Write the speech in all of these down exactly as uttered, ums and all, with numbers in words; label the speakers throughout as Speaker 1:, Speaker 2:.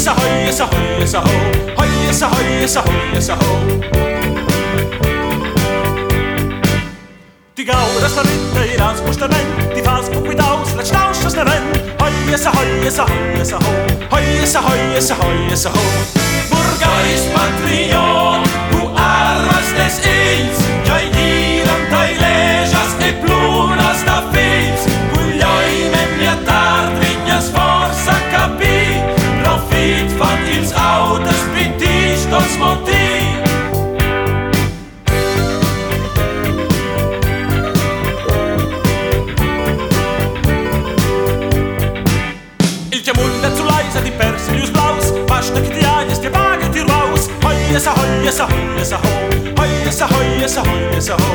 Speaker 1: yes a ho, yes a ho, yes a ho, ho yes a ho, yes a ho, yes a ho. Die Gauder Starritte in ans Postament, die fas po quitaus, la stausches ne ren, ho yes a ho, yes a ho, yes a ho, ho yes a ho, yes a ho, yes a ho. Burgais patriot, tu armas des ells, ja i diran tailejas e plunas da fills, cuglioi mem lia tard vignas força capir, profit fan ils autos pitis dos motiv. Die Persilius Blaus, Paschne Kitianis, die Wagen, die raus. Hoi, yes a hoi, yes a hoi, yes a ho. Hoi, yes a hoi, yes a hoi, yes a ho.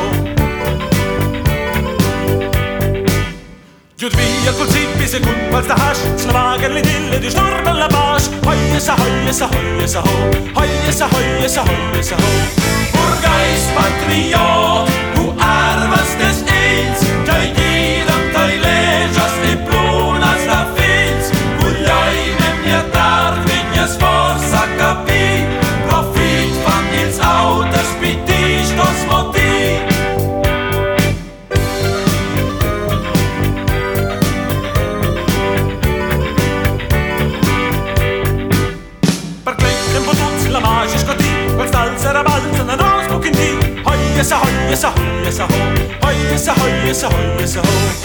Speaker 1: Giud via col zippi, secund quals da hasch, Slavagen, l'idille, di Sturben, la Basch. Hoi, yes a hoi, yes a hoi, yes a ho. Hoi, yes a hoi, yes a hoi, yes a ho. Burgais patriot, tu armas des ells, jai giram tailejas e plunas da fills, cuglioi forza capir, profit fan ils autos pitis dos motiv. Per clecem potuts la magi scotì, quel stalza era balza na nos bucin di. Hoi yes a hoi yes a hoi yes a ho, hoi yes a hoi yes a hoi yes a ho.